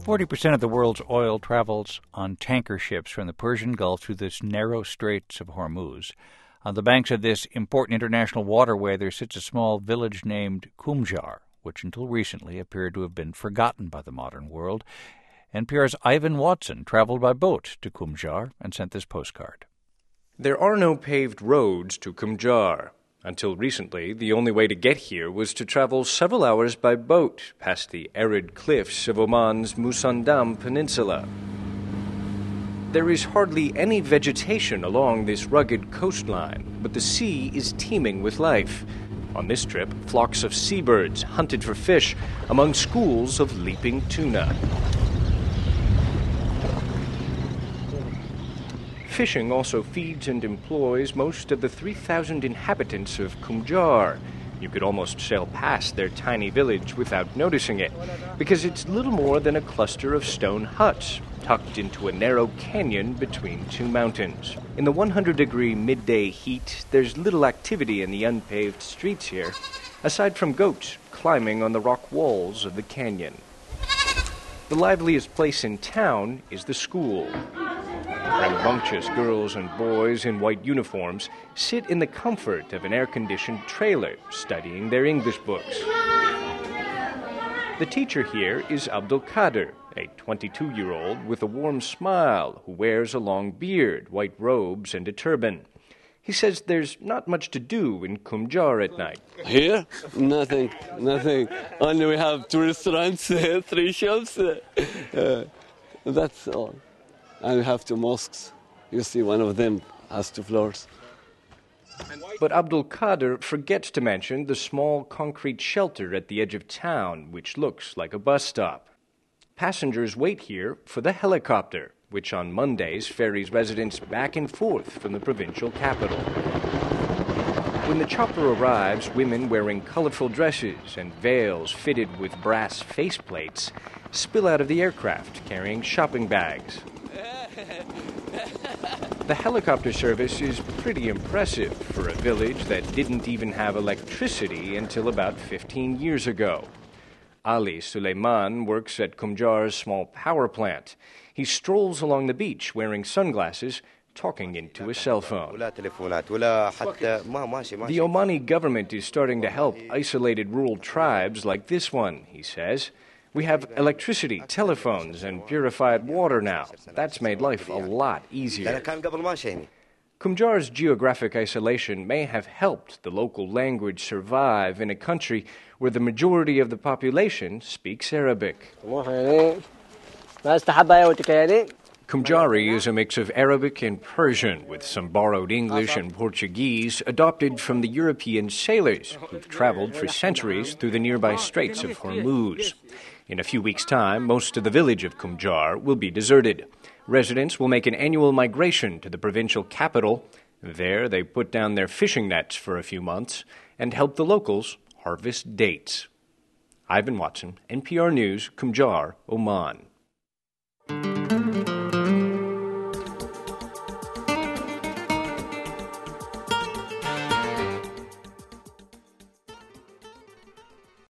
40% of the world's oil travels on tanker ships from the Persian Gulf through the narrow Straits of Hormuz. On the banks of this important international waterway, there sits a small village named Kumjar, which until recently appeared to have been forgotten by the modern world. NPR's Ivan Watson traveled by boat to Kumjar and sent this postcard. There are no paved roads to Kumjar. Until recently, the only way to get here was to travel several hours by boat past the arid cliffs of Oman's Musandam Peninsula. There is hardly any vegetation along this rugged coastline, but the sea is teeming with life. On this trip, flocks of seabirds hunted for fish among schools of leaping tuna. Fishing also feeds and employs most of the 3,000 inhabitants of Kumjar. You could almost sail past their tiny village without noticing it, because it's little more than a cluster of stone huts, tucked into a narrow canyon between two mountains. In the 100-degree midday heat, there's little activity in the unpaved streets here, aside from goats climbing on the rock walls of the canyon. The liveliest place in town is the school. Rambunctious girls and boys in white uniforms sit in the comfort of an air-conditioned trailer studying their English books. The teacher here is Abdul Qadir, a 22-year-old with a warm smile who wears a long beard, white robes, and a turban. He says there's not much to do in Kumjar at night. Here? Nothing. Only we have two restaurants, 3 shops. That's all. And we have 2 mosques. You see, one of them has 2 floors. But Abdul Qadir forgets to mention the small concrete shelter at the edge of town, which looks like a bus stop. Passengers wait here for the helicopter, which on Mondays ferries residents back and forth from the provincial capital. When the chopper arrives, women wearing colorful dresses and veils fitted with brass faceplates spill out of the aircraft carrying shopping bags. The helicopter service is pretty impressive for a village that didn't even have electricity until about 15 years ago. Ali Suleiman works at Kumjar's small power plant. He strolls along the beach wearing sunglasses, talking into a cell phone. The Omani government is starting to help isolated rural tribes like this one, he says. We have electricity, telephones, and purified water now. That's made life a lot easier. Kumjar's geographic isolation may have helped the local language survive in a country where the majority of the population speaks Arabic. Kumjari is a mix of Arabic and Persian, with some borrowed English and Portuguese adopted from the European sailors who've traveled for centuries through the nearby Straits of Hormuz. In a few weeks' time, most of the village of Kumjar will be deserted. Residents will make an annual migration to the provincial capital. There, they put down their fishing nets for a few months and help the locals harvest dates. Ivan Watson, NPR News, Kumjar, Oman.